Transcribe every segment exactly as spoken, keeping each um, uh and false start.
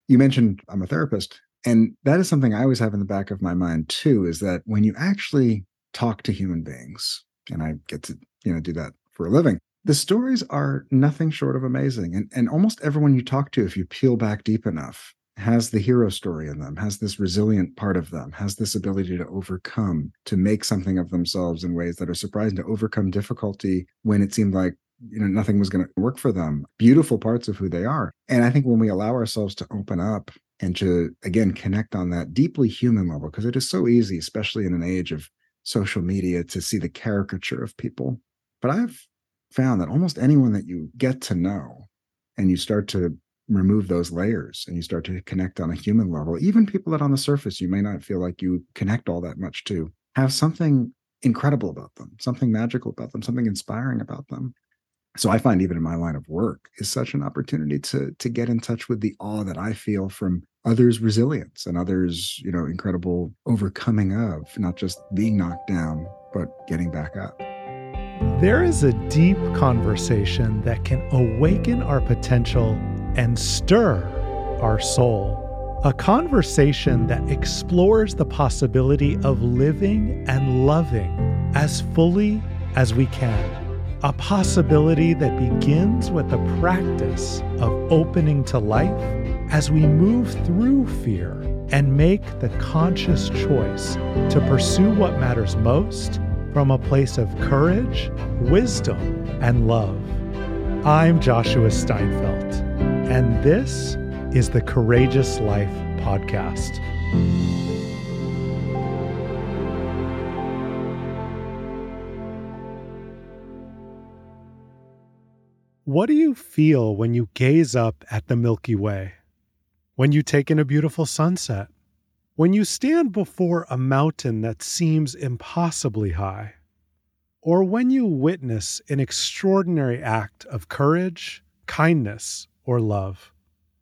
You mentioned I'm a therapist, and that is something I always have in the back of my mind too, is that when you actually talk to human beings, and I get to, you know, do that for a living, the stories are nothing short of amazing. And, and almost everyone you talk to, if you peel back deep enough, has the hero story in them, has this resilient part of them, has this ability to overcome, to make something of themselves in ways that are surprising, to overcome difficulty when it seemed like, you know, nothing was going to work for them. Beautiful parts of who they are. And I think when we allow ourselves to open up and to, again, connect on that deeply human level, because it is so easy, especially in an age of social media, to see the caricature of people. But I've found that almost anyone that you get to know and you start to remove those layers and you start to connect on a human level, even people that on the surface you may not feel like you connect all that much to, have something incredible about them, something magical about them, something inspiring about them. So I find even in my line of work is such an opportunity to to get in touch with the awe that I feel from others' resilience and others, you know, incredible overcoming of not just being knocked down, but getting back up. There is a deep conversation that can awaken our potential and stir our soul. A conversation that explores the possibility of living and loving as fully as we can. A possibility that begins with the practice of opening to life as we move through fear and make the conscious choice to pursue what matters most from a place of courage, wisdom, and love. I'm Joshua Steinfeld, and this is the Courageous Life Podcast. What do you feel when you gaze up at the Milky Way? When you take in a beautiful sunset? When you stand before a mountain that seems impossibly high? Or when you witness an extraordinary act of courage, kindness, or love?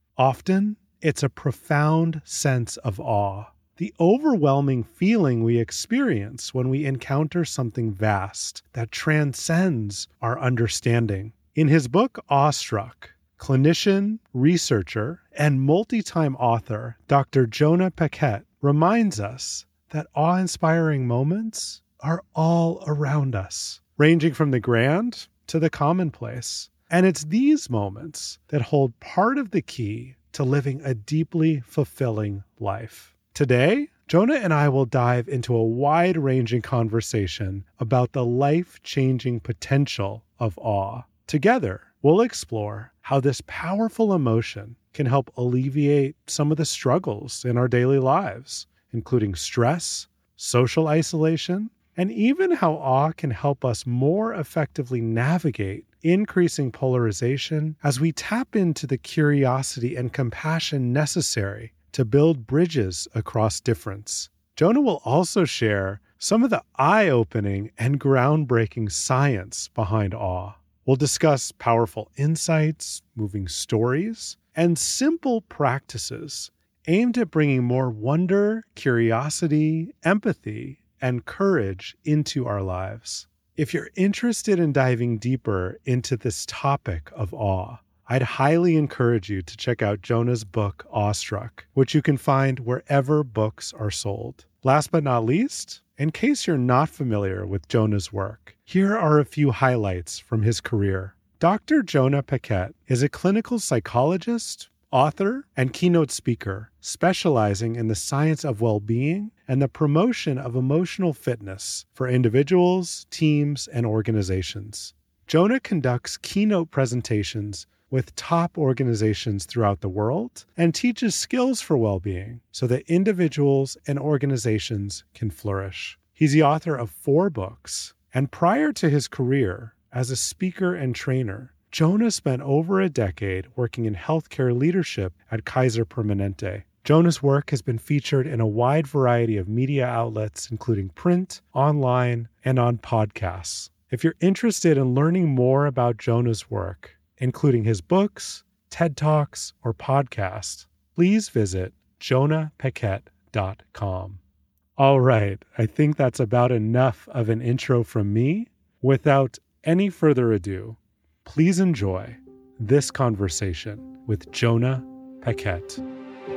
Often, it's a profound sense of awe, the overwhelming feeling we experience when we encounter something vast that transcends our understanding. In his book, Awestruck, clinician, researcher, and multi-time author Doctor Jonah Paquette reminds us that awe-inspiring moments are all around us, ranging from the grand to the commonplace. And it's these moments that hold part of the key to living a deeply fulfilling life. Today, Jonah and I will dive into a wide-ranging conversation about the life-changing potential of awe. Together, we'll explore how this powerful emotion can help alleviate some of the struggles in our daily lives, including stress, social isolation, and even how awe can help us more effectively navigate increasing polarization as we tap into the curiosity and compassion necessary to build bridges across difference. Jonah will also share some of the eye-opening and groundbreaking science behind awe. We'll discuss powerful insights, moving stories, and simple practices aimed at bringing more wonder, curiosity, empathy, and courage into our lives. If you're interested in diving deeper into this topic of awe, I'd highly encourage you to check out Jonah's book, Awestruck, which you can find wherever books are sold. Last but not least, in case you're not familiar with Jonah's work, here are a few highlights from his career. Doctor Jonah Paquette is a clinical psychologist, author, and keynote speaker, specializing in the science of well-being and the promotion of emotional fitness for individuals, teams, and organizations. Jonah conducts keynote presentations with top organizations throughout the world and teaches skills for well-being so that individuals and organizations can flourish. He's the author of four books, and prior to his career as a speaker and trainer, Jonah spent over a decade working in healthcare leadership at Kaiser Permanente. Jonah's work has been featured in a wide variety of media outlets, including print, online, and on podcasts. If you're interested in learning more about Jonah's work, including his books, TED Talks, or podcasts, please visit jonah paquette dot com. All right, I think that's about enough of an intro from me. Without any further ado, please enjoy this conversation with Jonah Paquette.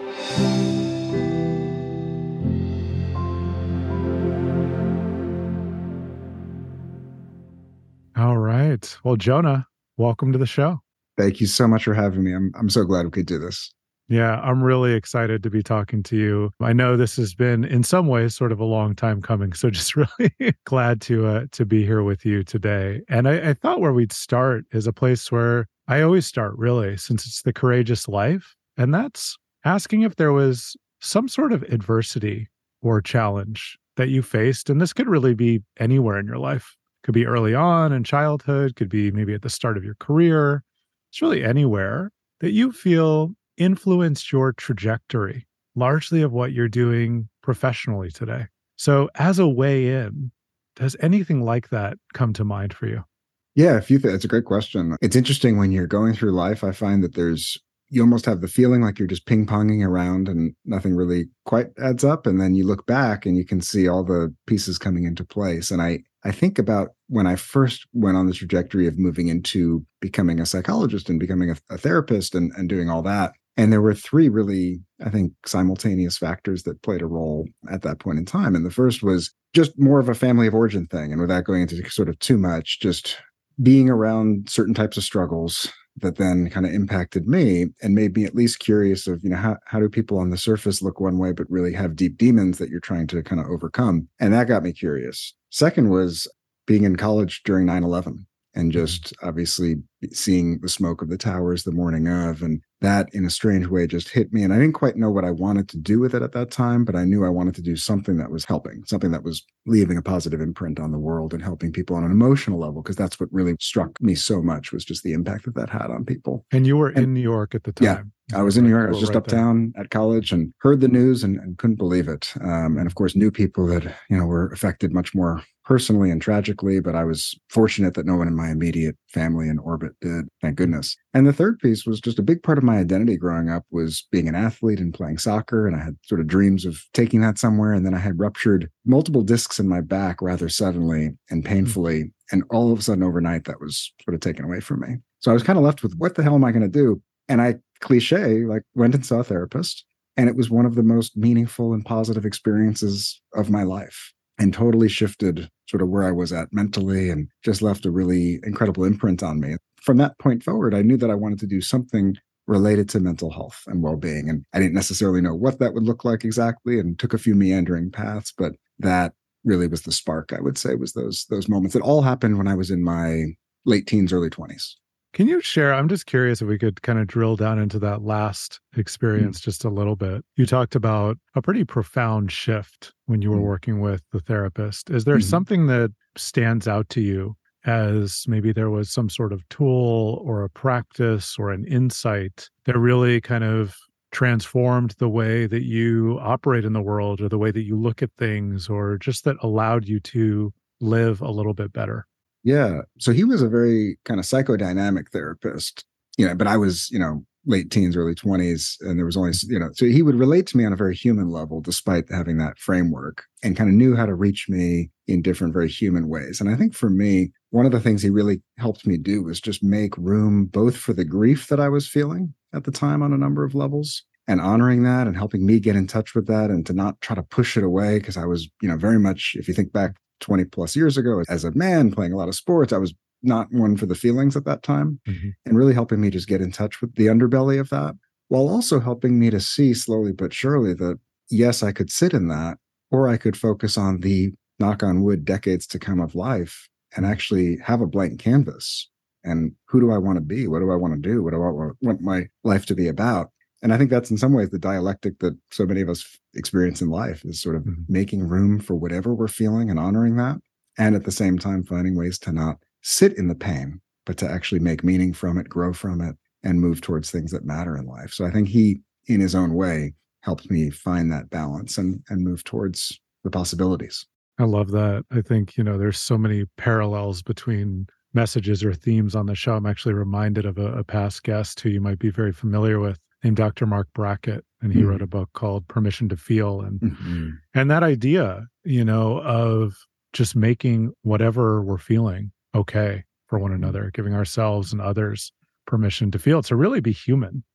All right. Well, Jonah, welcome to the show. Thank you so much for having me. I'm I'm so glad we could do this. Yeah, I'm really excited to be talking to you. I know this has been in some ways sort of a long time coming, so just really glad to uh, to be here with you today. And I, I thought where we'd start is a place where I always start, really, since it's the courageous life, and that's asking if there was some sort of adversity or challenge that you faced, and this could really be anywhere in your life. Could be early on in childhood, could be maybe at the start of your career. It's really anywhere that you feel influenced your trajectory, largely of what you're doing professionally today. So, as a way in, does anything like that come to mind for you? Yeah, a few things. It's a great question. It's interesting when you're going through life. I find that there's you almost have the feeling like you're just ping ponging around and nothing really quite adds up. And then you look back and you can see all the pieces coming into place. And I I think about when I first went on the trajectory of moving into becoming a psychologist and becoming a, a therapist and, and doing all that. And there were three really, I think, simultaneous factors that played a role at that point in time. And the first was just more of a family of origin thing. And without going into sort of too much, just being around certain types of struggles that then kind of impacted me and made me at least curious of, you know, how, how do people on the surface look one way, but really have deep demons that you're trying to kind of overcome? And that got me curious. Second was being in college during nine eleven and just obviously seeing the smoke of the towers the morning of, and that in a strange way just hit me. And I didn't quite know what I wanted to do with it at that time, but I knew I wanted to do something that was helping, something that was leaving a positive imprint on the world and helping people on an emotional level, because that's what really struck me so much, was just the impact that that had on people. And you were And, in New York at the time. Yeah, I was in New York. I was We're just right uptown there. at college and heard the news and, and couldn't believe it. Um, and of course, knew people that, you know, were affected much more personally and tragically, but I was fortunate that no one in my immediate family and orbit did, thank goodness. And the third piece was just a big part of my identity growing up was being an athlete and playing soccer. And I had sort of dreams of taking that somewhere. And then I had ruptured multiple discs in my back rather suddenly and painfully. Mm-hmm. And all of a sudden overnight, that was sort of taken away from me. So I was kind of left with, what the hell am I going to do? And I, cliche, like went and saw a therapist. And it was one of the most meaningful and positive experiences of my life, and totally shifted sort of where I was at mentally and just left a really incredible imprint on me. From that point forward, I knew that I wanted to do something related to mental health and well-being. And I didn't necessarily know what that would look like exactly, and took a few meandering paths, but that really was the spark, I would say, was those those moments. It all happened when I was in my late teens, early twenties. Can you share? I'm just curious if we could kind of drill down into that last experience mm. just a little bit. You talked about a pretty profound shift when you were mm. working with the therapist. Is there mm-hmm. something that stands out to you as maybe there was some sort of tool or a practice or an insight that really kind of transformed the way that you operate in the world, or the way that you look at things, or just that allowed you to live a little bit better? Yeah. So he was a very kind of psychodynamic therapist, you know, but I was, you know, late teens, early twenties, and there was only, you know, so he would relate to me on a very human level, despite having that framework, and kind of knew how to reach me in different, very human ways. And I think for me, one of the things he really helped me do was just make room both for the grief that I was feeling at the time on a number of levels, and honoring that and helping me get in touch with that, and to not try to push it away. Because I was, you know, very much, if you think back twenty plus years ago, as a man playing a lot of sports, I was not one for the feelings at that time, mm-hmm. and really helping me just get in touch with the underbelly of that, while also helping me to see slowly but surely that, yes, I could sit in that, or I could focus on the, knock on wood, decades to come of life, and actually have a blank canvas. And who do I want to be? What do I want to do? What do I want my life to be about? And I think that's in some ways the dialectic that so many of us experience in life, is sort of mm-hmm. making room for whatever we're feeling and honoring that. And at the same time, finding ways to not sit in the pain, but to actually make meaning from it, grow from it, and move towards things that matter in life. So I think he, in his own way, helped me find that balance and, and move towards the possibilities. I love that. I think, you know, there's so many parallels between messages or themes on the show. I'm actually reminded of a, a past guest who you might be very familiar with, named Doctor Mark Brackett, and he mm-hmm. wrote a book called Permission to Feel. And mm-hmm. and that idea, you know, of just making whatever we're feeling okay for one another, giving ourselves and others permission to feel, to really be human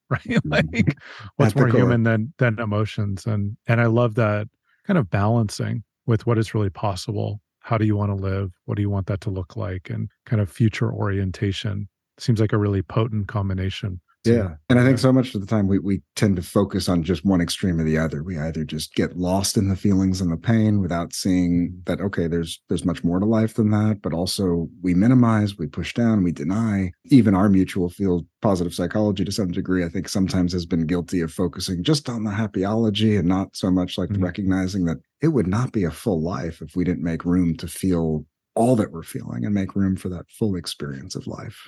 right? Like, what's At the more core. human than than emotions? And and I love that kind of balancing with what is really possible. How do you want to live? What do you want that to look like? And kind of future orientation seems like a really potent combination. To, Yeah. And I think uh, so much of the time we, we tend to focus on just one extreme or the other. We either just get lost in the feelings and the pain without seeing that, okay, there's there's much more to life than that, but also we minimize, we push down, we deny. Even our mutual field, positive psychology to some degree, I think sometimes has been guilty of focusing just on the happyology and not so much like mm-hmm. recognizing that it would not be a full life if we didn't make room to feel all that we're feeling and make room for that full experience of life.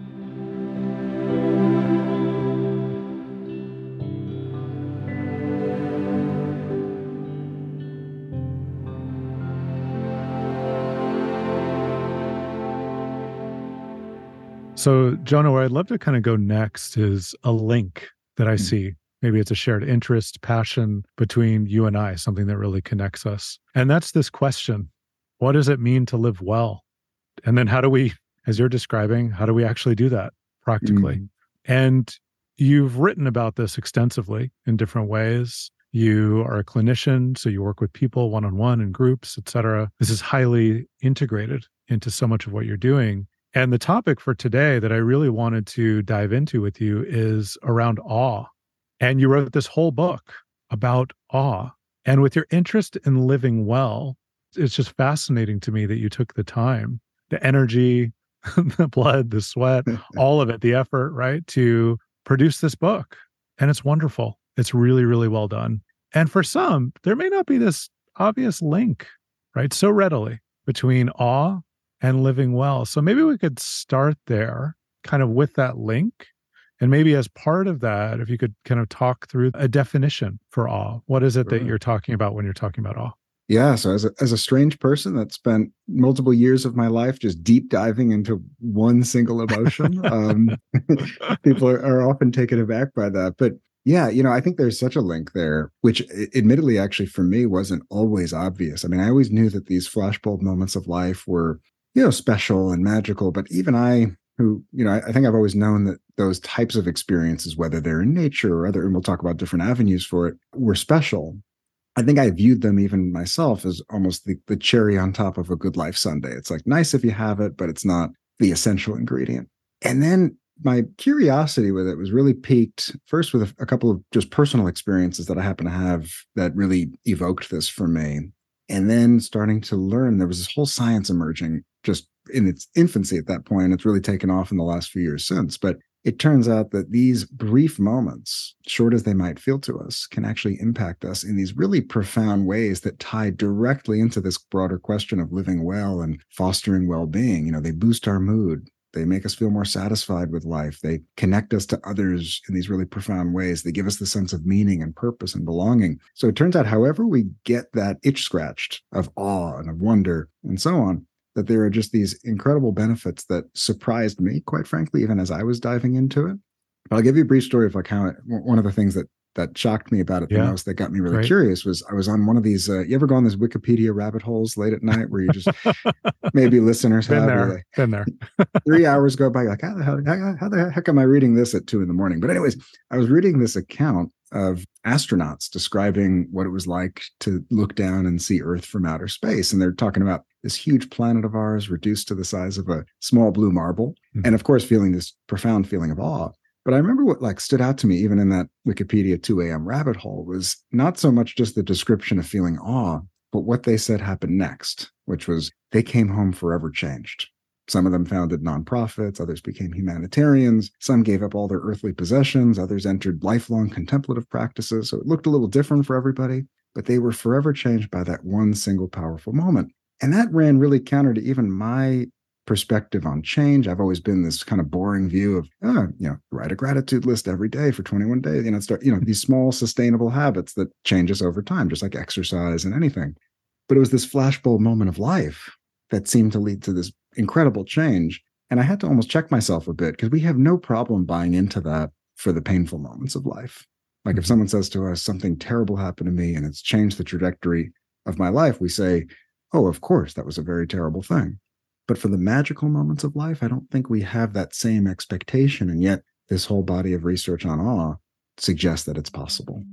So, Jonah, where I'd love to kind of go next is a link that I Mm. see. Maybe it's a shared interest, passion between you and I, something that really connects us. And that's this question: what does it mean to live well? And then how do we, as you're describing, how do we actually do that practically? Mm. And you've written about this extensively in different ways. You are a clinician, so you work with people one-on-one in groups, et cetera. This is highly integrated into so much of what you're doing. And the topic for today that I really wanted to dive into with you is around awe. And you wrote this whole book about awe. And with your interest in living well, it's just fascinating to me that you took the time, the energy, the blood, the sweat, all of it, the effort, right, to produce this book. And it's wonderful. It's really, really well done. And for some, there may not be this obvious link, right, so readily between awe and living well. So maybe we could start there, kind of with that link. And maybe as part of that, if you could kind of talk through a definition for awe. What is it that Sure. you're talking about when you're talking about awe? Yeah. So as a, as a strange person that spent multiple years of my life just deep diving into one single emotion, um, people are, are often taken aback by that. But yeah, you know, I think there's such a link there, which admittedly, actually, for me, wasn't always obvious. I mean, I always knew that these flashbulb moments of life were, you know, special and magical. But even I, who, you know, I, I think I've always known that those types of experiences, whether they're in nature or other, and we'll talk about different avenues for it, were special. I think I viewed them even myself as almost the, the cherry on top of a good life sundae. It's like nice if you have it, but it's not the essential ingredient. And then my curiosity with it was really piqued first with a, a couple of just personal experiences that I happen to have that really evoked this for me. And then starting to learn there was this whole science emerging just in its infancy at that point. It's really taken off in the last few years since. But it turns out that these brief moments, short as they might feel to us, can actually impact us in these really profound ways that tie directly into this broader question of living well and fostering well-being. You know, they boost our mood. They make us feel more satisfied with life. They connect us to others in these really profound ways. They give us the sense of meaning and purpose and belonging. So it turns out, however we get that itch scratched of awe and of wonder and so on, that there are just these incredible benefits that surprised me, quite frankly, even as I was diving into it. But I'll give you a brief story of like how it, one of the things that that shocked me about it the Yeah. most, that got me really Great. curious, was I was on one of these, uh, you ever go on these Wikipedia rabbit holes late at night where you just, maybe listeners Been have, there, where been there. they, three hours go by, like, how the, hell, how, how the heck am I reading this at two in the morning? But anyways, I was reading this account of astronauts describing what it was like to look down and see Earth from outer space. And they're talking about this huge planet of ours reduced to the size of a small blue marble. Mm-hmm. And of course, feeling this profound feeling of awe. But I remember what like stood out to me, even in that Wikipedia two a.m. rabbit hole, was not so much just the description of feeling awe, but what they said happened next, which was they came home forever changed. Some of them founded nonprofits, others became humanitarians, some gave up all their earthly possessions, others entered lifelong contemplative practices. So it looked a little different for everybody, but they were forever changed by that one single powerful moment. And that ran really counter to even my perspective on change. I've always been this kind of boring view of, oh, you know, write a gratitude list every day for twenty-one days, you know, start, you know, these small sustainable habits that change us over time, just like exercise and anything. But it was this flashbulb moment of life that seemed to lead to this incredible change. And I had to almost check myself a bit because we have no problem buying into that for the painful moments of life. Like mm-hmm. if someone says to us, something terrible happened to me and it's changed the trajectory of my life, we say, oh, of course, that was a very terrible thing. But for the magical moments of life, I don't think we have that same expectation. And yet this whole body of research on awe suggests that it's possible.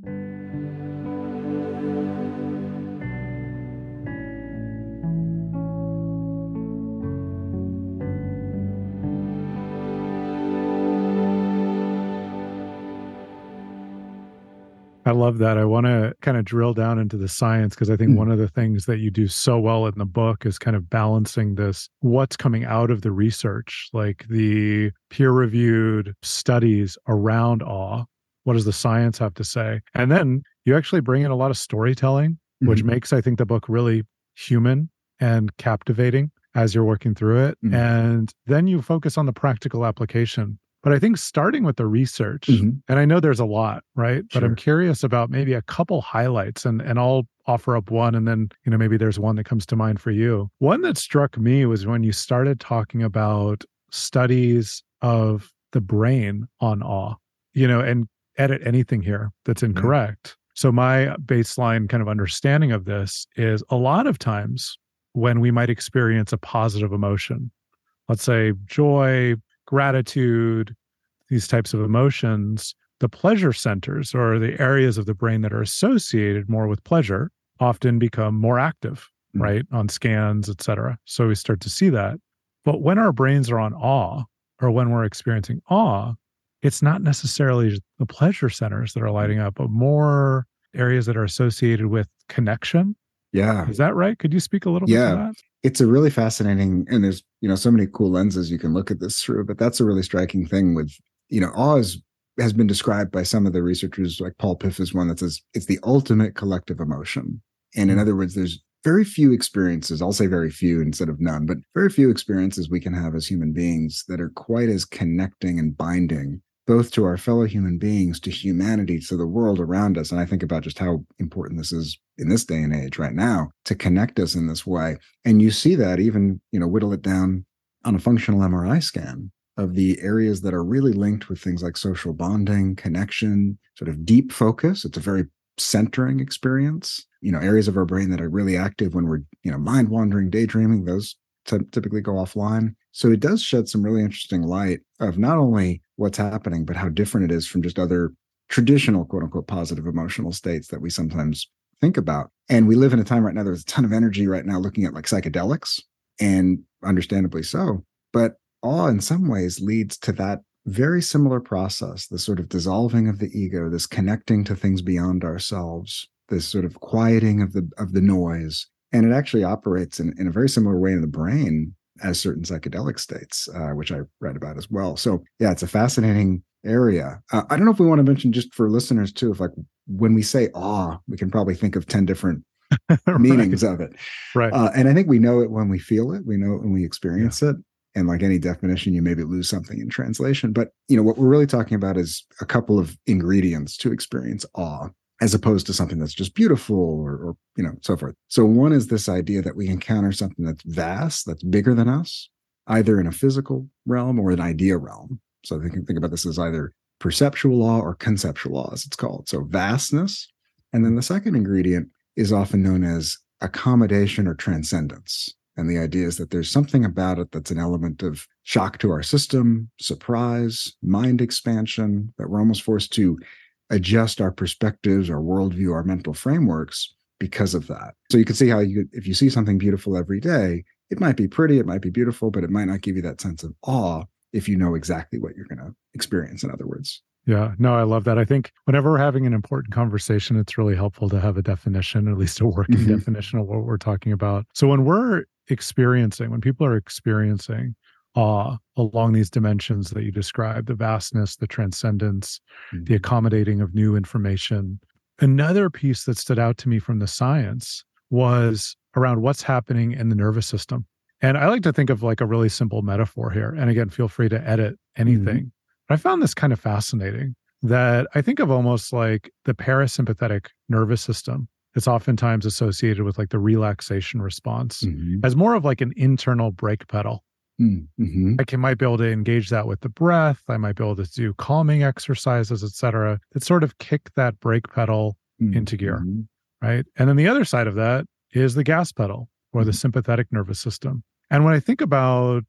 I love that. I want to kind of drill down into the science because I think mm. one of the things that you do so well in the book is kind of balancing this, what's coming out of the research, like the peer-reviewed studies around awe. What does the science have to say? And then you actually bring in a lot of storytelling, mm-hmm. which makes, I think, the book really human and captivating as you're working through it. Mm-hmm. And then you focus on the practical application. But I think starting with the research, mm-hmm. and I know there's a lot, right? But sure. I'm curious about maybe a couple highlights, and, and I'll offer up one, and then, you know, maybe there's one that comes to mind for you. One that struck me was when you started talking about studies of the brain on awe, you know, and edit anything here that's incorrect. Yeah. So my baseline kind of understanding of this is a lot of times when we might experience a positive emotion, let's say joy, gratitude, these types of emotions, the pleasure centers or the areas of the brain that are associated more with pleasure often become more active, mm. right? On scans, et cetera. So we start to see that. But when our brains are on awe or when we're experiencing awe, it's not necessarily the pleasure centers that are lighting up, but more areas that are associated with connection. Yeah. Is that right? Could you speak a little yeah. bit to that? It's a really fascinating, and there's, you know, so many cool lenses you can look at this through, but that's a really striking thing with, you know, awe is, has been described by some of the researchers, like Paul Piff is one that says it's the ultimate collective emotion. And in mm-hmm. other words, there's very few experiences, I'll say very few instead of none, but very few experiences we can have as human beings that are quite as connecting and binding, both to our fellow human beings, to humanity, to the world around us. And I think about just how important this is in this day and age right now to connect us in this way. And you see that even, you know, whittle it down on a functional M R I scan of the areas that are really linked with things like social bonding, connection, sort of deep focus. It's a very centering experience. You know, areas of our brain that are really active when we're, you know, mind wandering, daydreaming, those t- typically go offline. So it does shed some really interesting light of not only what's happening, but how different it is from just other traditional, quote unquote, positive emotional states that we sometimes think about. And we live in a time right now, there's a ton of energy right now looking at like psychedelics, and understandably so. But awe in some ways leads to that very similar process, the sort of dissolving of the ego, this connecting to things beyond ourselves, this sort of quieting of the of the noise. And it actually operates in, in a very similar way in the brain as certain psychedelic states, uh, which I read about as well. So yeah, it's a fascinating area. Uh, I don't know if we want to mention, just for listeners too, if like when we say awe, we can probably think of ten different right. meanings of it. Right. Uh, and I think we know it when we feel it, we know it when we experience yeah. it. And like any definition, you maybe lose something in translation. But, you know, what we're really talking about is a couple of ingredients to experience awe, as opposed to something that's just beautiful or, or, you know, so forth. So one is this idea that we encounter something that's vast, that's bigger than us, either in a physical realm or an idea realm. So they can think about this as either perceptual awe or conceptual awe, as it's called. So vastness. And then the second ingredient is often known as accommodation or transcendence. And the idea is that there's something about it that's an element of shock to our system, surprise, mind expansion, that we're almost forced to adjust our perspectives, our worldview, our mental frameworks because of that. So you can see how you, if you see something beautiful every day, it might be pretty, it might be beautiful, but it might not give you that sense of awe if you know exactly what you're going to experience, in other words. Yeah, no, I love that. I think whenever we're having an important conversation, it's really helpful to have a definition, at least a working mm-hmm. definition of what we're talking about. So when we're experiencing, when people are experiencing awe along these dimensions that you described, the vastness, the transcendence, mm-hmm. the accommodating of new information, another piece that stood out to me from the science was around what's happening in the nervous system. And I like to think of like a really simple metaphor here. And again, feel free to edit anything. Mm-hmm. But I found this kind of fascinating, that I think of almost like the parasympathetic nervous system. It's oftentimes associated with like the relaxation response mm-hmm. as more of like an internal brake pedal. Mm-hmm. I can, might be able to engage that with the breath. I might be able to do calming exercises, et cetera, that sort of kick that brake pedal mm-hmm. into gear, right? And then the other side of that is the gas pedal, or mm-hmm. the sympathetic nervous system. And when I think about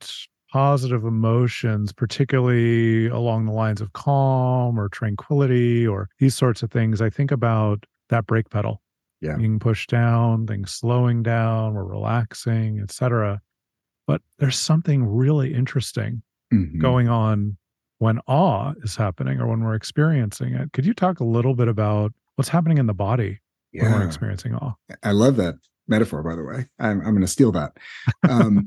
positive emotions, particularly along the lines of calm or tranquility or these sorts of things, I think about that brake pedal Yeah. being pushed down, things slowing down, or relaxing, et cetera. But there's something really interesting hmm going on when awe is happening or when we're experiencing it. Could you talk a little bit about what's happening in the body when we're Yeah. experiencing awe? I love that metaphor, by the way. I'm, I'm going to steal that. Um,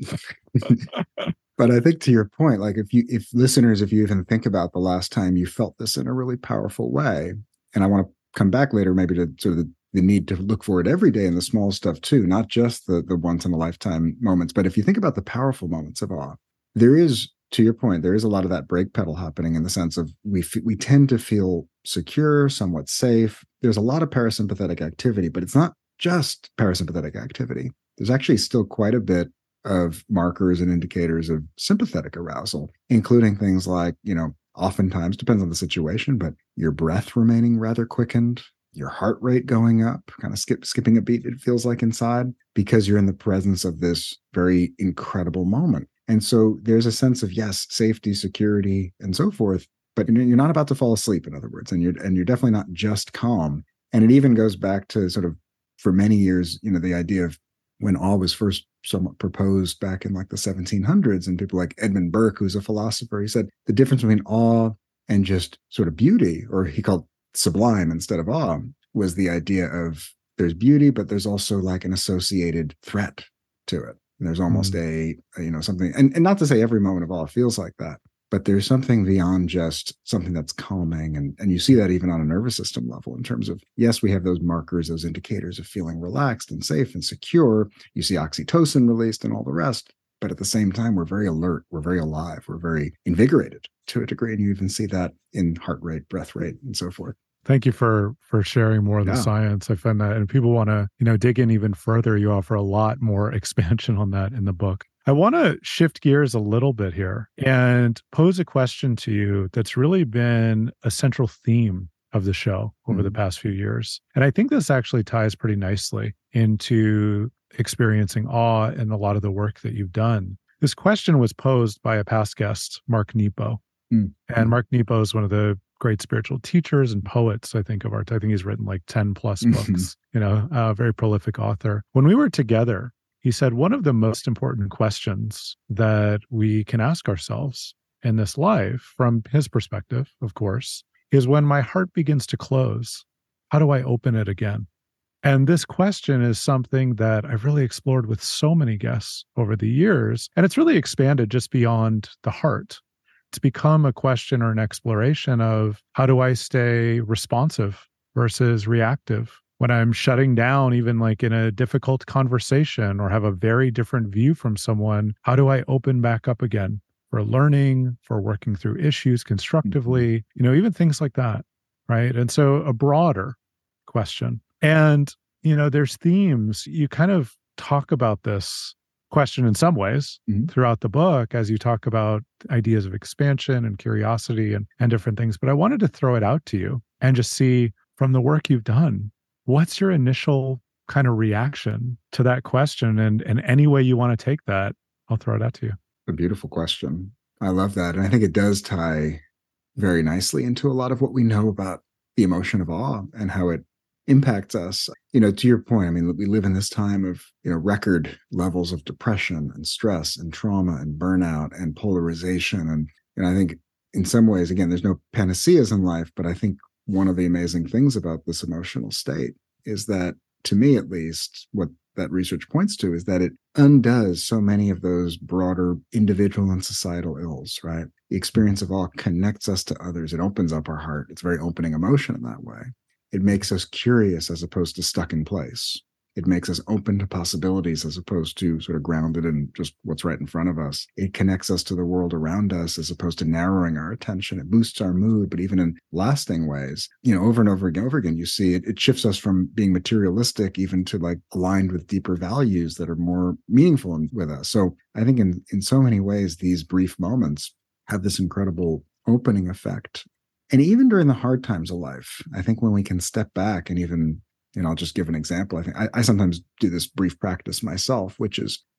but I think to your point, like if you, if listeners, if you even think about the last time you felt this in a really powerful way, and I want to come back later, maybe to sort of the, the need to look for it every day in the small stuff too, not just the the once in a lifetime moments. But if you think about the powerful moments of awe, there is, to your point, there is a lot of that brake pedal happening in the sense of we f- we tend to feel secure, somewhat safe. There's a lot of parasympathetic activity, but it's not just parasympathetic activity. There's actually still quite a bit of markers and indicators of sympathetic arousal, including things like, you know, oftentimes depends on the situation, but your breath remaining rather quickened, your heart rate going up, kind of skip skipping a beat, it feels like inside, because you're in the presence of this very incredible moment. And so there's a sense of, yes, safety, security, and so forth, but you're not about to fall asleep, in other words, and you're and you're definitely not just calm. And it even goes back to sort of, for many years, you know, the idea of when awe was first somewhat proposed back in like the seventeen hundreds, and people like Edmund Burke, who's a philosopher, he said the difference between awe and just sort of beauty, or he called sublime instead of awe, was the idea of there's beauty, but there's also like an associated threat to it. And there's almost Mm. a, a, you know, something, and, and not to say every moment of awe feels like that, but there's something beyond just something that's calming. And, and you see that even on a nervous system level in terms of, yes, we have those markers, those indicators of feeling relaxed and safe and secure. You see oxytocin released and all the rest. But at the same time, we're very alert. We're very alive. We're very invigorated to a degree. And you even see that in heart rate, breath rate, and so forth. Thank you for for sharing more of the Yeah. science. I find that, and people want to, you know, dig in even further. You offer a lot more expansion on that in the book. I want to shift gears a little bit here and pose a question to you that's really been a central theme of the show over Mhm. the past few years. And I think this actually ties pretty nicely into experiencing awe and a lot of the work that you've done. This question was posed by a past guest, Mark Nepo. Mhm. And Mark Nepo is one of the great spiritual teachers and poets, I think, of our time. I think he's written like ten plus Mhm. books, you know, a very prolific author. When we were together, he said one of the most important questions that we can ask ourselves in this life, from his perspective, of course, is when my heart begins to close, how do I open it again? And this question is something that I've really explored with so many guests over the years. And it's really expanded just beyond the heart. It's become a question or an exploration of how do I stay responsive versus reactive when I'm shutting down, even like in a difficult conversation or have a very different view from someone. How do I open back up again for learning, for working through issues constructively, you know, even things like that. Right. And so a broader question. And, you know, there's themes. You kind of talk about this question in some ways Mhm. throughout the book as you talk about ideas of expansion and curiosity and, and different things. But I wanted to throw it out to you and just see from the work you've done, what's your initial kind of reaction to that question? And, and any way you want to take that, I'll throw it out to you. A beautiful question. I love that. And I think it does tie very nicely into a lot of what we know about the emotion of awe and how it impacts us. You know, to your point, I mean, we live in this time of, you know, record levels of depression and stress and trauma and burnout and polarization. And, and I think in some ways, again, there's no panaceas in life, but I think one of the amazing things about this emotional state is that, to me at least, what that research points to is that it undoes so many of those broader individual and societal ills, right? The experience of awe connects us to others. It opens up our heart. It's a very opening emotion in that way. It makes us curious as opposed to stuck in place. It makes us open to possibilities as opposed to sort of grounded in just what's right in front of us. It connects us to the world around us as opposed to narrowing our attention. It boosts our mood, but even in lasting ways, you know, over and over again, over again, you see it, it shifts us from being materialistic even to like aligned with deeper values that are more meaningful in, with us. So I think in, in so many ways, these brief moments have this incredible opening effect. And even during the hard times of life, I think when we can step back and even, you know, I'll just give an example. I think I, I sometimes do this brief practice myself, which is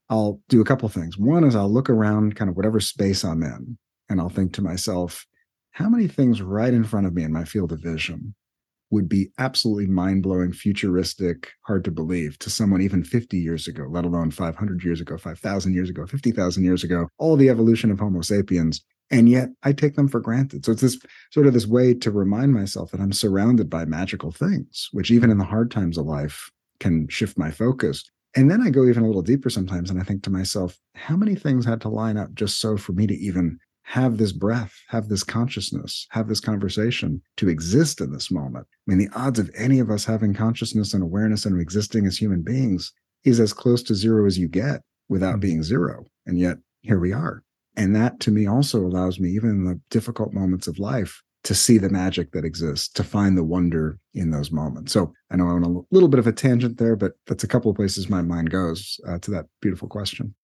I'll do a couple things. One is I'll look around kind of whatever space I'm in, and I'll think to myself, how many things right in front of me in my field of vision would be absolutely mind-blowing, futuristic, hard to believe to someone even fifty years ago, let alone five hundred years ago, five thousand years ago, fifty thousand years ago, all the evolution of Homo sapiens. And yet I take them for granted. So it's this sort of this way to remind myself that I'm surrounded by magical things, which even in the hard times of life can shift my focus. And then I go even a little deeper sometimes, and I think to myself, how many things had to line up just so for me to even have this breath, have this consciousness, have this conversation, to exist in this moment? I mean, the odds of any of us having consciousness and awareness and existing as human beings is as close to zero as you get without being zero. And yet here we are. And that to me also allows me, even in the difficult moments of life, to see the magic that exists, to find the wonder in those moments. So I know I'm on a little bit of a tangent there, but that's a couple of places my mind goes uh, to that beautiful question.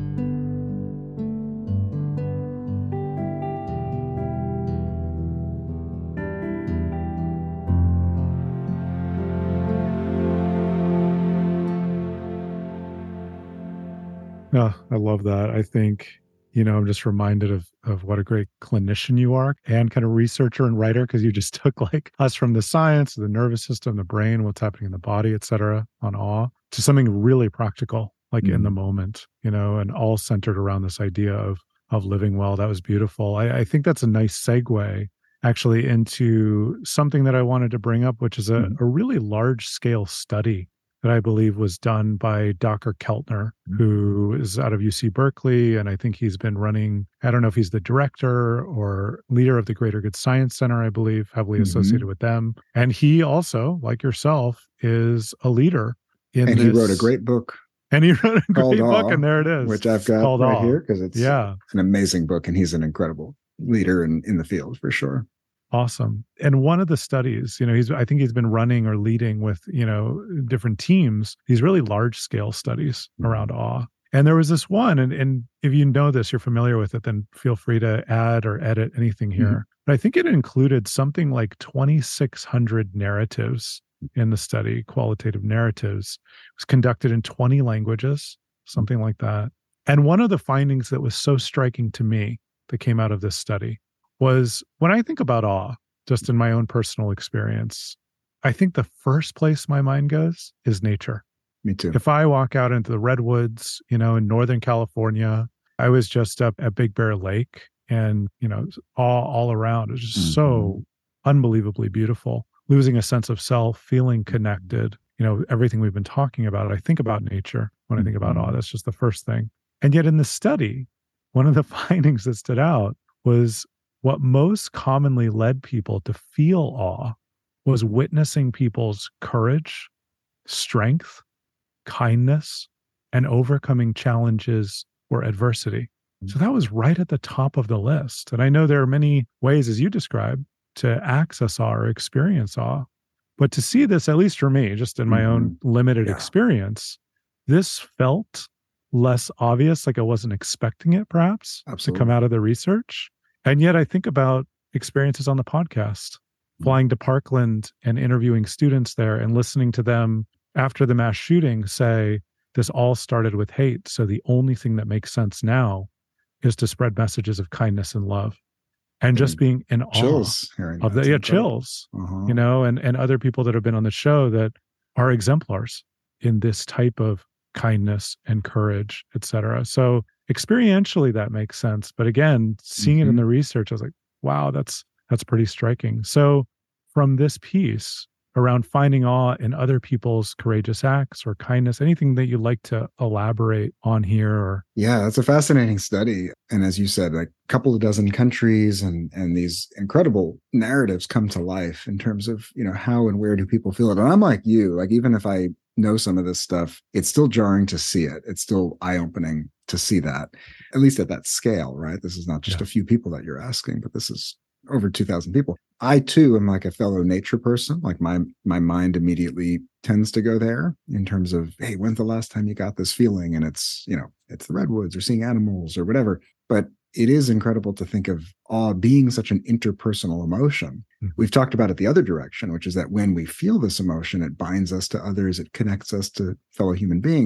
Oh, I love that. I think, you know, I'm just reminded of of what a great clinician you are and kind of researcher and writer, because you just took like us from the science, the nervous system, the brain, what's happening in the body, et cetera, on awe, to something really practical, like mm-hmm. in the moment, you know, and all centered around this idea of of living well. That was beautiful. I, I think that's a nice segue actually into something that I wanted to bring up, which is a, mm-hmm. a really large scale study that I believe was done by Doctor Keltner, who is out of U C Berkeley. And I think he's been running, I don't know if he's the director or leader of the Greater Good Science Center, I believe, heavily mm-hmm. associated with them. And he also, like yourself, is a leader in And this. he wrote a great book. And he wrote a great Awe, book, and there it is. Which I've got right Awe. here, because it's yeah. an amazing book, and he's an incredible leader in, in the field, for sure. Awesome. And one of the studies, you know, he's, I think he's been running or leading with, you know, different teams, these really large scale studies around awe. And there was this one, and, and if you know this, you're familiar with it, then feel free to add or edit anything here. Mm-hmm. But I think it included something like twenty-six hundred narratives in the study, qualitative narratives. It was conducted in twenty languages, something like that. And one of the findings that was so striking to me that came out of this study was, when I think about awe, just in my own personal experience, I think the first place my mind goes is nature. Me too. If I walk out into the redwoods, you know, in Northern California, I was just up at Big Bear Lake, and, you know, all, all around, it was just mm-hmm. so unbelievably beautiful, losing a sense of self, feeling connected, you know, everything we've been talking about. I think about nature when I think about awe. That's just the first thing. And yet in the study, one of the findings that stood out was what most commonly led people to feel awe was witnessing people's courage, strength, kindness, and overcoming challenges or adversity. So that was right at the top of the list. And I know there are many ways, as you described, to access awe or experience awe. But to see this, at least for me, just in my mm-hmm. own limited yeah. experience, this felt less obvious, like I wasn't expecting it perhaps Absolutely. To come out of the research. And yet I think about experiences on the podcast, flying to Parkland and interviewing students there and listening to them after the mass shooting say, this all started with hate. So the only thing that makes sense now is to spread messages of kindness and love. And just and being in chills awe of the, yeah, incredible. chills, uh-huh. you know, and, and other people that have been on the show that are exemplars in this type of kindness and courage, et cetera. So experientially, that makes sense. But again, seeing mm-hmm. it in the research, I was like, wow, that's that's pretty striking. So from this piece around finding awe in other people's courageous acts or kindness, anything that you'd like to elaborate on here? Or Yeah, that's a fascinating study. And as you said, like a couple of dozen countries and and these incredible narratives come to life in terms of, you know, how and where do people feel it. And I'm like you, like even if I know some of this stuff, it's still jarring to see it. It's still eye-opening to see that, at least at that scale, right? This is not just yeah. a few people that you're asking, but this is over two thousand people. I too am like a fellow nature person. Like my my mind immediately tends to go there in terms of, hey, when's the last time you got this feeling? And it's, you know, it's the redwoods or seeing animals or whatever. But it is incredible to think of awe being such an interpersonal emotion. Mm-hmm. We've talked about it the other direction, which is that when we feel this emotion, it binds us to others, it connects us to fellow human beings.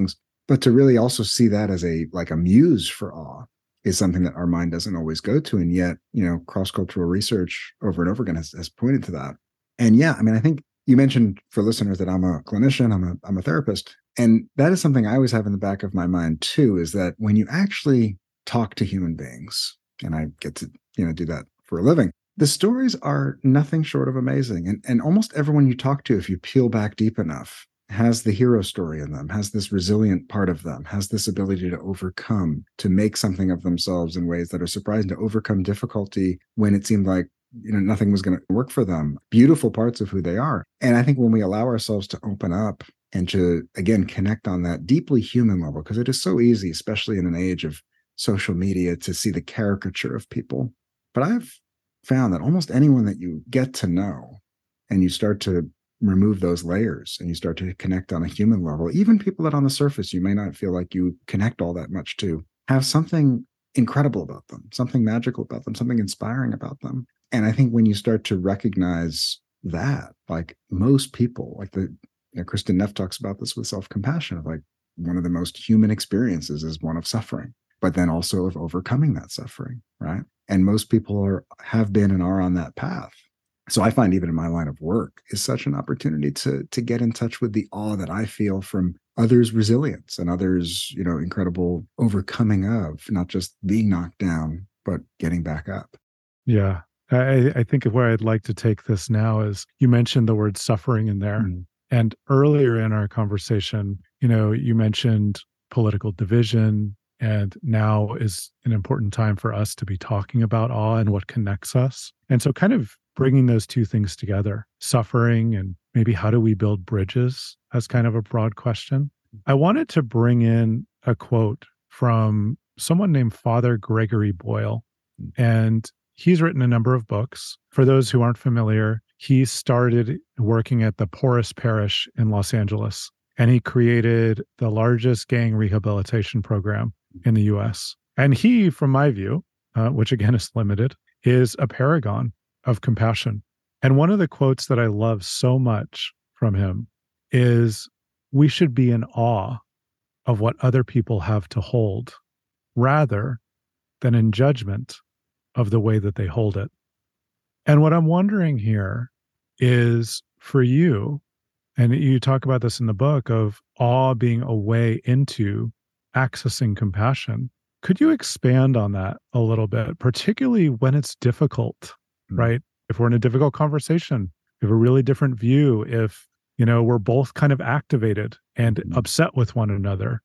But to really also see that as a like a muse for awe is something that our mind doesn't always go to. And yet, you know, cross-cultural research over and over again has, has pointed to that. And yeah, I mean, I think you mentioned for listeners that I'm a clinician, I'm a I'm a therapist. And that is something I always have in the back of my mind too, is that when you actually talk to human beings, and I get to, you know, do that for a living, the stories are nothing short of amazing. And and almost everyone you talk to, if you peel back deep enough, has the hero story in them, has this resilient part of them, has this ability to overcome, to make something of themselves in ways that are surprising, to overcome difficulty when it seemed like, you know, nothing was going to work for them. Beautiful parts of who they are. And I think when we allow ourselves to open up and to, again, connect on that deeply human level, because it is so easy, especially in an age of social media, to see the caricature of people. But I've found that almost anyone that you get to know and you start to remove those layers and you start to connect on a human level, even people that on the surface you may not feel like you connect all that much to, have something incredible about them, something magical about them, something inspiring about them. And I think when you start to recognize that, like most people, like the, you know, Kristen Neff talks about this with self-compassion, of like one of the most human experiences is one of suffering, but then also of overcoming that suffering, right? And most people are have been and are on that path. So I find even in my line of work is such an opportunity to to get in touch with the awe that I feel from others' resilience and others, you know, incredible overcoming of not just being knocked down, but getting back up. Yeah. I, I think where I'd like to take this now is you mentioned the word suffering in there. Mm. And earlier in our conversation, you know, you mentioned political division, and now is an important time for us to be talking about awe and what connects us. And so kind of bringing those two things together, suffering and maybe how do we build bridges, as kind of a broad question. I wanted to bring in a quote from someone named Father Gregory Boyle. And he's written a number of books. For those who aren't familiar, he started working at the Porras Parish in Los Angeles, and he created the largest gang rehabilitation program in the U S. And he, from my view, uh, which again is limited, is a paragon of compassion. And one of the quotes that I love so much from him is, we should be in awe of what other people have to hold, rather than in judgment of the way that they hold it. And what I'm wondering here is, for you, and you talk about this in the book, of awe being a way into accessing compassion. Could you expand on that a little bit, particularly when it's difficult, mm-hmm. right? If we're in a difficult conversation, we have a really different view, if, you know, we're both kind of activated and mm-hmm. upset with one another,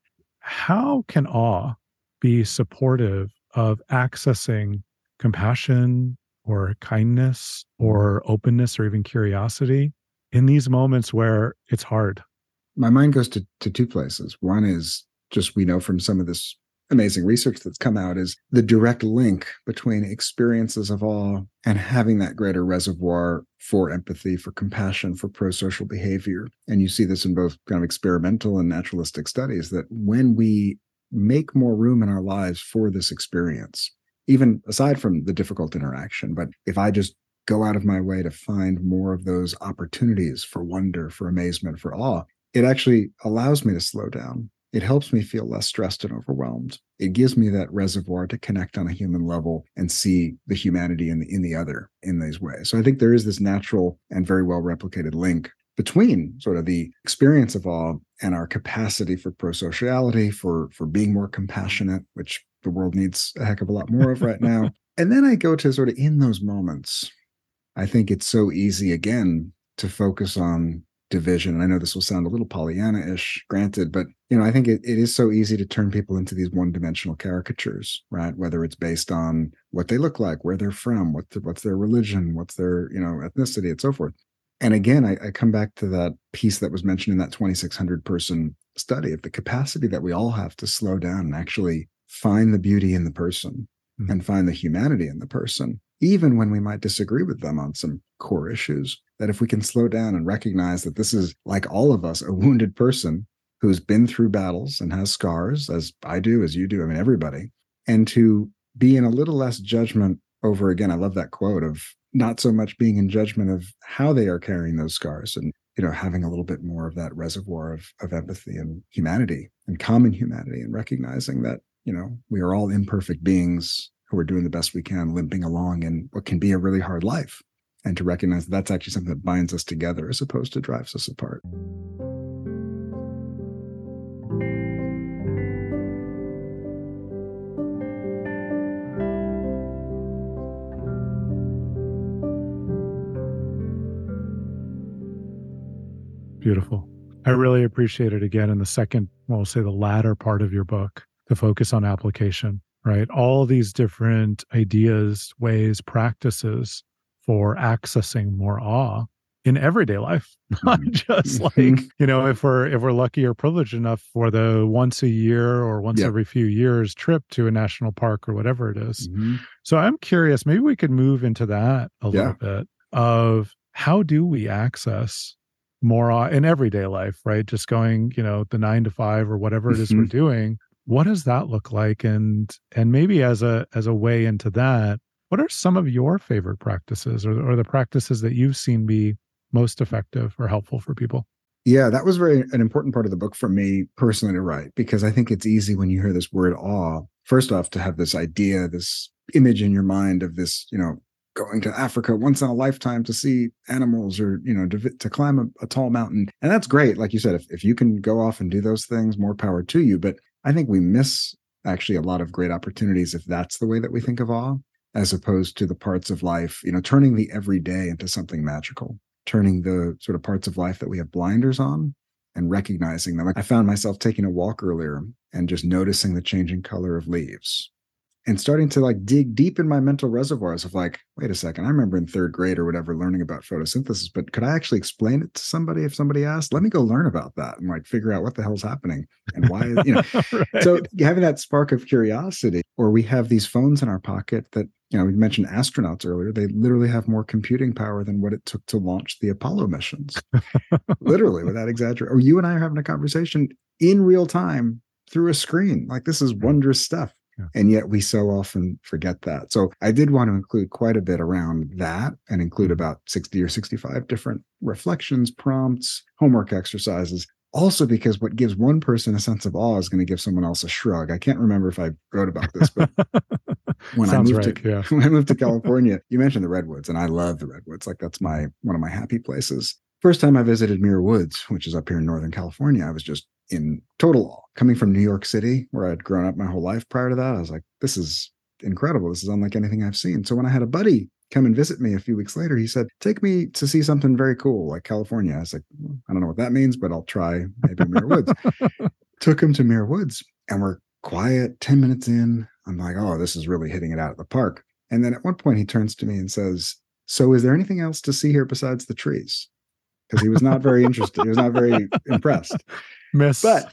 how can awe be supportive of accessing compassion or kindness or openness or even curiosity in these moments where it's hard? My mind goes to, to two places. One is just, we know from some of this amazing research that's come out, is the direct link between experiences of awe and having that greater reservoir for empathy, for compassion, for pro-social behavior. And you see this in both kind of experimental and naturalistic studies, that when we make more room in our lives for this experience, even aside from the difficult interaction, but if I just go out of my way to find more of those opportunities for wonder, for amazement, for awe, it actually allows me to slow down. It helps me feel less stressed and overwhelmed. It gives me that reservoir to connect on a human level and see the humanity in the, in the other in these ways. So I think there is this natural and very well replicated link between sort of the experience of awe and our capacity for prosociality, for, for being more compassionate, which the world needs a heck of a lot more of right now. And then I go to sort of, in those moments, I think it's so easy, again, to focus on division. And I know this will sound a little Pollyanna-ish, granted, but, you know, I think it, it is so easy to turn people into these one-dimensional caricatures, right? Whether it's based on what they look like, where they're from, what the, what's their religion, what's their, you know, ethnicity, and so forth. And again, I, I come back to that piece that was mentioned in that twenty-six hundred person study, of the capacity that we all have to slow down and actually find the beauty in the person mm-hmm. and find the humanity in the person, even when we might disagree with them on some core issues. That if we can slow down and recognize that this is, like all of us, a wounded person who's been through battles and has scars, as I do, as you do, I mean, everybody, and to be in a little less judgment over, again, I love that quote of not so much being in judgment of how they are carrying those scars and you know, having a little bit more of that reservoir of, of empathy and humanity and common humanity, and recognizing that, you know, we are all imperfect beings who are doing the best we can, limping along in what can be a really hard life. And to recognize that that's actually something that binds us together as opposed to drives us apart. Beautiful. I really appreciate it again in the second, well, we'll say the latter part of your book, the focus on application, right? All these different ideas, ways, practices for accessing more awe in everyday life, not just like, you know, if we're if we're lucky or privileged enough for the once a year or once Yep. every few years trip to a national park or whatever it is. Mm-hmm. So I'm curious, maybe we could move into that a Yeah. little bit of how do we access more awe in everyday life, right? Just going, you know, the nine to five or whatever it is Mm-hmm. we're doing. What does that look like? And and maybe as a as a way into that, what are some of your favorite practices, or, or the practices that you've seen be most effective or helpful for people? Yeah, that was very an important part of the book for me personally to write, because I think it's easy when you hear this word awe, first off, to have this idea, this image in your mind of this, you know, going to Africa once in a lifetime to see animals, or, you know, to, to climb a, a tall mountain. And that's great. Like you said, if, if you can go off and do those things, more power to you. But I think we miss actually a lot of great opportunities if that's the way that we think of awe, as opposed to the parts of life, you know, turning the everyday into something magical, turning the sort of parts of life that we have blinders on and recognizing them. Like I found myself taking a walk earlier and just noticing the changing color of leaves and starting to like dig deep in my mental reservoirs of like, wait a second, I remember in third grade or whatever learning about photosynthesis, but could I actually explain it to somebody if somebody asked? Let me go learn about that and like figure out what the hell's happening and why, you know. Right. So having that spark of curiosity, or we have these phones in our pocket that, you know, we mentioned astronauts earlier. They literally have more computing power than what it took to launch the Apollo missions. Literally, without exaggeration. Or you and I are having a conversation in real time through a screen. Like this is wondrous stuff. Yeah. And yet we so often forget that. So I did want to include quite a bit around that, and include about sixty or sixty-five different reflections, prompts, homework exercises. Also, because what gives one person a sense of awe is going to give someone else a shrug. I can't remember if I wrote about this, but when Sounds I moved right, to yeah. when I moved to California, you mentioned the redwoods, and I love the redwoods. Like that's my one of my happy places. First time I visited Muir Woods, which is up here in Northern California, I was just in total awe. Coming from New York City, where I'd grown up my whole life prior to that, I was like, this is incredible. This is unlike anything I've seen. So when I had a buddy come and visit me a few weeks later, he said, take me to see something very cool like California. I was like, I don't know what that means, but I'll try maybe Muir Woods. Took him to Muir Woods, and we're quiet. ten minutes in, I'm like, oh, this is really hitting it out at the park. And then at one point he turns to me and says, so is there anything else to see here besides the trees? Because he was not very interested. He was not very impressed. Miss. But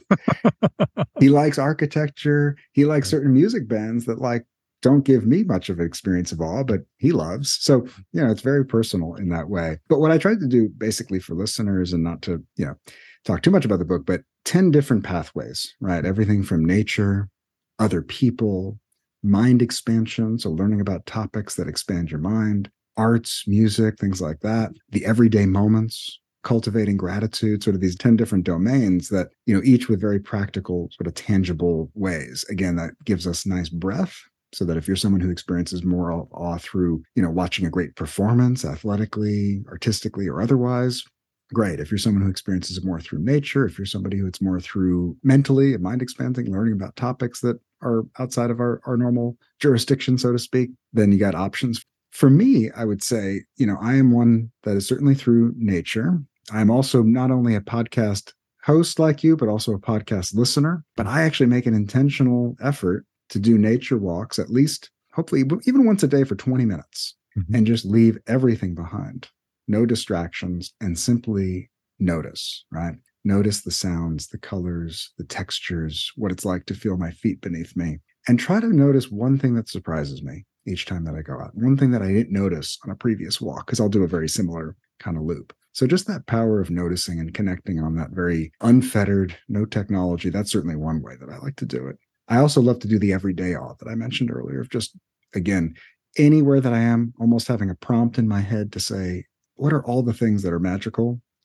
he likes architecture. He likes certain music bands that like don't give me much of an experience of awe, but he loves. So, you know, it's very personal in that way. But what I tried to do basically for listeners, and not to, you know, talk too much about the book, but ten different pathways, right? Everything from nature, other people, mind expansion. So learning about topics that expand your mind, arts, music, things like that, the everyday moments, cultivating gratitude, sort of these ten different domains that, you know, each with very practical, sort of tangible ways. Again, that gives us nice breadth, so that if you're someone who experiences more awe through, you know, watching a great performance, athletically, artistically, or otherwise, great. If you're someone who experiences it more through nature, if you're somebody who it's more through mentally, mind expanding, learning about topics that are outside of our, our normal jurisdiction, so to speak, then you got options. For me, I would say, you know, I am one that is certainly through nature. I'm also not only a podcast host like you, but also a podcast listener. But I actually make an intentional effort to do nature walks, at least, hopefully, even once a day for twenty minutes, mm-hmm. and just leave everything behind. No distractions, and simply notice, right? Notice the sounds, the colors, the textures, what it's like to feel my feet beneath me, and try to notice one thing that surprises me each time that I go out. One thing that I didn't notice on a previous walk, because I'll do a very similar kind of loop. So just that power of noticing and connecting on that very unfettered, no technology, that's certainly one way that I like to do it. I also love to do the everyday awe that I mentioned earlier, of just, again, anywhere that I am, almost having a prompt in my head to say, what are all the things that are magical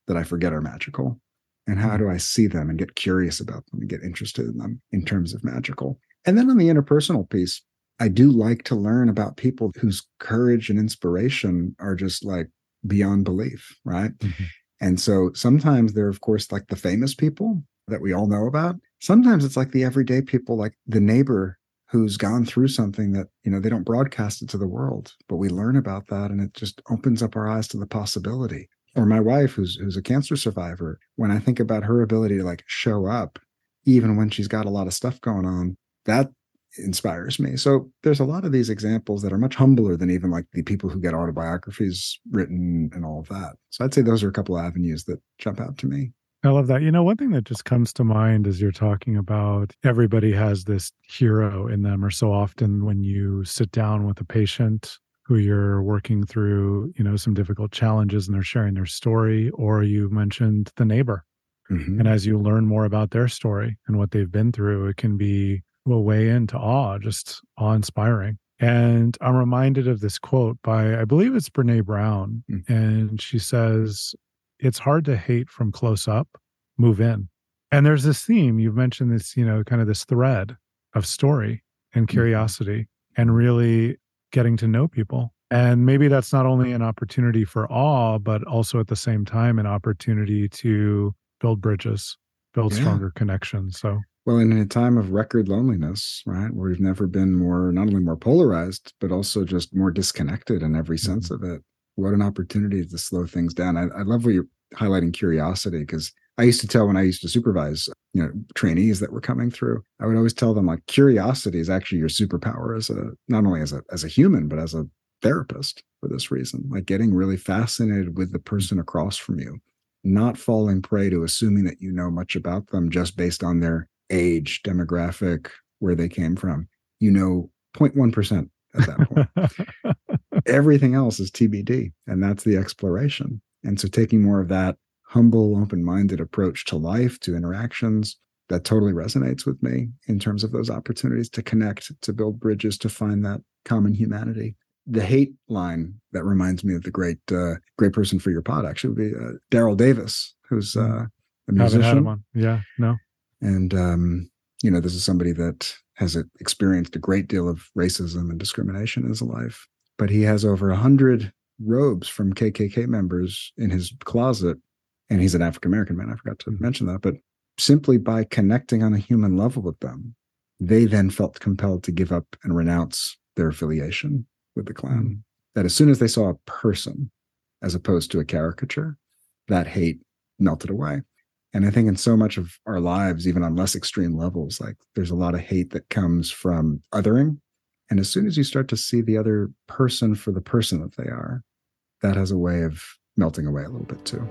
that I forget are magical? And how do I see them and get curious about them and get interested in them in terms of magical? And then on the interpersonal piece, I do like to learn about people whose courage and inspiration are just like beyond belief, right? Mm-hmm. And so sometimes they're, of course, like the famous people that we all know about. Sometimes it's like the everyday people, like the neighbor who's gone through something that, you know, they don't broadcast it to the world, but we learn about that and it just opens up our eyes to the possibility. Or my wife, who's who's a cancer survivor, when I think about her ability to like show up, even when she's got a lot of stuff going on, that inspires me. So there's a lot of these examples that are much humbler than even like the people who get autobiographies written and all of that. So I'd say those are a couple of avenues that jump out to me. I love that. You know, one thing that just comes to mind as you're talking about everybody has this hero in them, or so often when you sit down with a patient who you're working through, you know, some difficult challenges and they're sharing their story, or you mentioned the neighbor. Mm-hmm. And as you learn more about their story and what they've been through, it can be a way into awe, just awe-inspiring. And I'm reminded of this quote by, I believe it's Brene Brown. Mm-hmm. And she says, it's hard to hate from close up, move in. And there's this theme, you've mentioned this, you know, kind of this thread of story and curiosity mm-hmm. and really getting to know people. And maybe that's not only an opportunity for awe, but also at the same time, an opportunity to build bridges, build yeah. stronger connections. So, well, in a time of record loneliness, right, where we've never been more, not only more polarized, but also just more disconnected in every sense mm-hmm. of it. What an opportunity to slow things down. I, I love what you're highlighting curiosity, because I used to tell when I used to supervise, you know, trainees that were coming through, I would always tell them like curiosity is actually your superpower as a, not only as a, as a human, but as a therapist for this reason, like getting really fascinated with the person across from you, not falling prey to assuming that you know much about them just based on their age, demographic, where they came from. You know, zero point one percent at that point. Everything else is T B D, and that's the exploration. And so taking more of that humble, open-minded approach to life, to interactions, that totally resonates with me in terms of those opportunities to connect, to build bridges, to find that common humanity. The hate line that reminds me of the great uh, great person for your pod actually would be uh, Daryl Davis, who's uh, a musician. Haven't had him on. Yeah, no. And, um, you know, this is somebody that has experienced a great deal of racism and discrimination in his life. But he has over one hundred robes from K K K members in his closet. And he's an African-American man. I forgot to mm-hmm. mention that. But simply by connecting on a human level with them, they then felt compelled to give up and renounce their affiliation with the Klan. Mm-hmm. That as soon as they saw a person, as opposed to a caricature, that hate melted away. And I think in so much of our lives, even on less extreme levels, like there's a lot of hate that comes from othering. And as soon as you start to see the other person for the person that they are, that has a way of melting away a little bit too.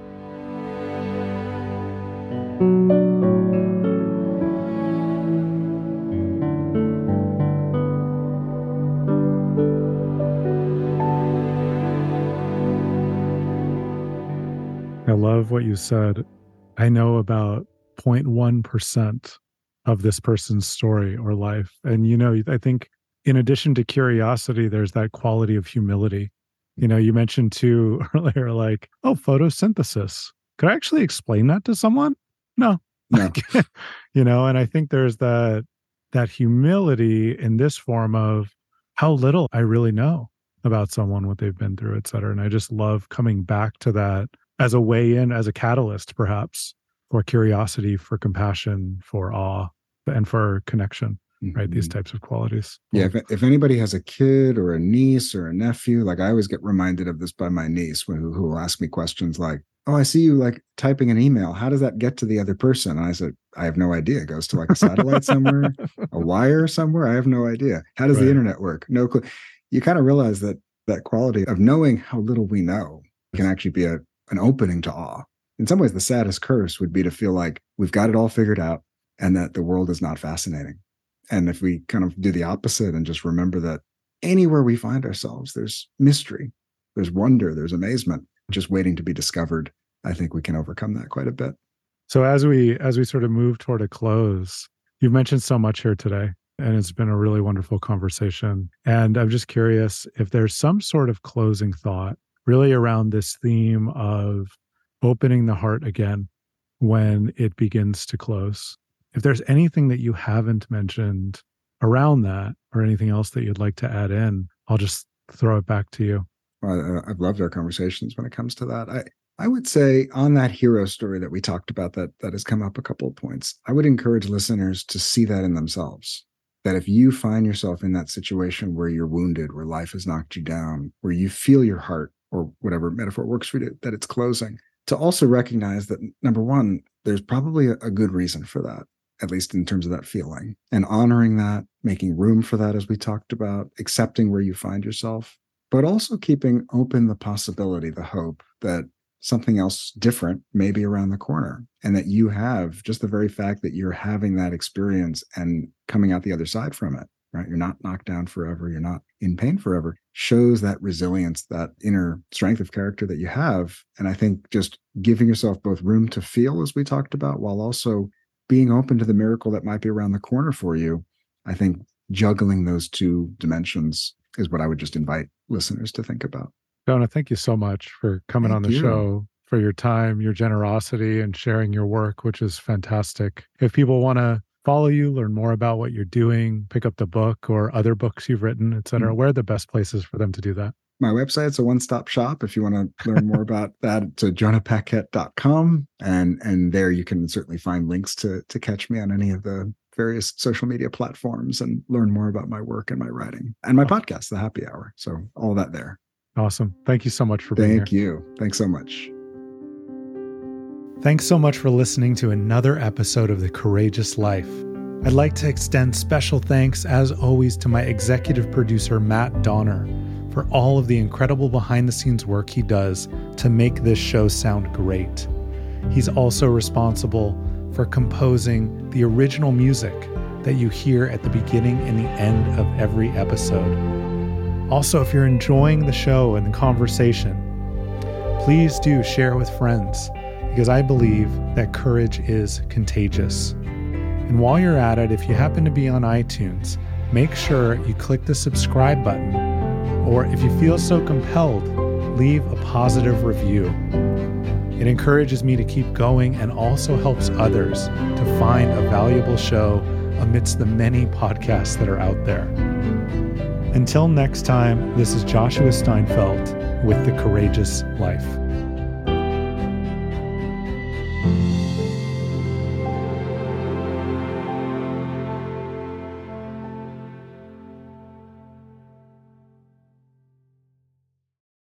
I love what you said. I know about zero point one percent of this person's story or life. And, you know, I think in addition to curiosity, there's that quality of humility. You know, you mentioned too earlier, like, oh, photosynthesis. Could I actually explain that to someone? No. No. You know, and I think there's that that humility in this form of how little I really know about someone, what they've been through, et cetera. And I just love coming back to that as a way in, as a catalyst, perhaps, for curiosity, for compassion, for awe, and for connection. Right, mm-hmm. These types of qualities. Yeah, if, if anybody has a kid or a niece or a nephew, like I always get reminded of this by my niece, who, who will ask me questions like, oh, I see you like typing an email. How does that get to the other person? And I said, I have no idea. It goes to like a satellite somewhere, a wire somewhere. I have no idea. How does right. the internet work? No clue. You kind of realize that that quality of knowing how little we know can actually be a, an opening to awe. In some ways, the saddest curse would be to feel like we've got it all figured out and that the world is not fascinating. And if we kind of do the opposite and just remember that anywhere we find ourselves, there's mystery, there's wonder, there's amazement, just waiting to be discovered, I think we can overcome that quite a bit. So as we as we sort of move toward a close, you've mentioned so much here today, and it's been a really wonderful conversation. And I'm just curious if there's some sort of closing thought really around this theme of opening the heart again when it begins to close. If there's anything that you haven't mentioned around that or anything else that you'd like to add in, I'll just throw it back to you. Well, I've loved our conversations when it comes to that. I, I would say on that hero story that we talked about that, that has come up a couple of points, I would encourage listeners to see that in themselves. That if you find yourself in that situation where you're wounded, where life has knocked you down, where you feel your heart, or whatever metaphor works for you, that it's closing, to also recognize that, number one, there's probably a, a good reason for that, at least in terms of that feeling, and honoring that, making room for that, as we talked about, accepting where you find yourself, but also keeping open the possibility, the hope that something else different may be around the corner, and that you have just the very fact that you're having that experience and coming out the other side from it, right? You're not knocked down forever. You're not in pain forever, shows that resilience, that inner strength of character that you have. And I think just giving yourself both room to feel, as we talked about, while also being open to the miracle that might be around the corner for you, I think juggling those two dimensions is what I would just invite listeners to think about. Jonah, thank you so much for coming Thank on the you. show, for your time, your generosity, and sharing your work, which is fantastic. If people want to follow you, learn more about what you're doing, pick up the book or other books you've written, et cetera, mm-hmm. where are the best places for them to do that? My website's a one-stop shop. If you want to learn more about that, it's jonah paquette dot com. And, and there you can certainly find links to, to catch me on any of the various social media platforms and learn more about my work and my writing and my podcast, The Happy Hour. So all that there. Awesome. Thank you so much for being here. Thank you. Thanks so much. Thanks so much for listening to another episode of The Courageous Life. I'd like to extend special thanks, as always, to my executive producer, Matt Donner, for all of the incredible behind-the-scenes work he does to make this show sound great. He's also responsible for composing the original music that you hear at the beginning and the end of every episode. Also, if you're enjoying the show and the conversation, please do share with friends, because I believe that courage is contagious. And while you're at it, if you happen to be on iTunes, make sure you click the subscribe button, or if you feel so compelled, leave a positive review. It encourages me to keep going and also helps others to find a valuable show amidst the many podcasts that are out there. Until next time, this is Joshua Steinfeld with The Courageous Life.